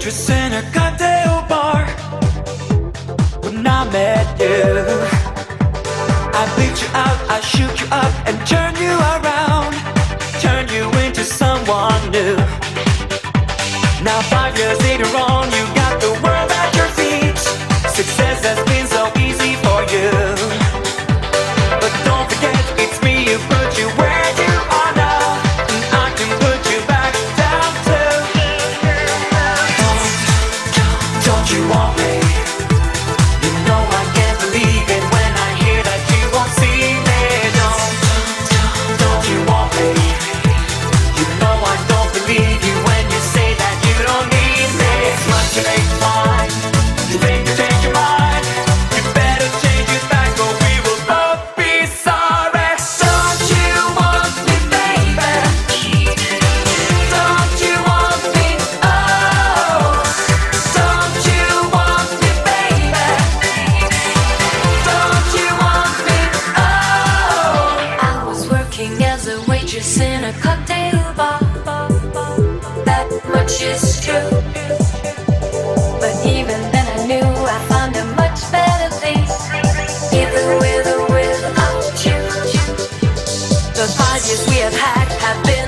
waitress in a cocktail bar. When I met you, I picked you out, I shook you up and turned you around, turned you into someone new. Now 5 years later on, you got the world at your feet. Success has been so easy for you, but don't forget it's me who put you where you are now, and I can put you back down too. Don't you want me? You know I can't believe it when I hear that you won't see me. Don't you want me? You know I don't believe you when you say that you don't need me. It's much too late to find. You think you change your mind? You better change it back or we will both be sorry. Don't you want me, baby? Don't you want me? Oh, don't you want me, baby? Don't you want me? Oh, I was working as a waitress in a cocktail bar. That much is true. But even then I knew I found a much better place, either with or without you. The 5 years we have had have been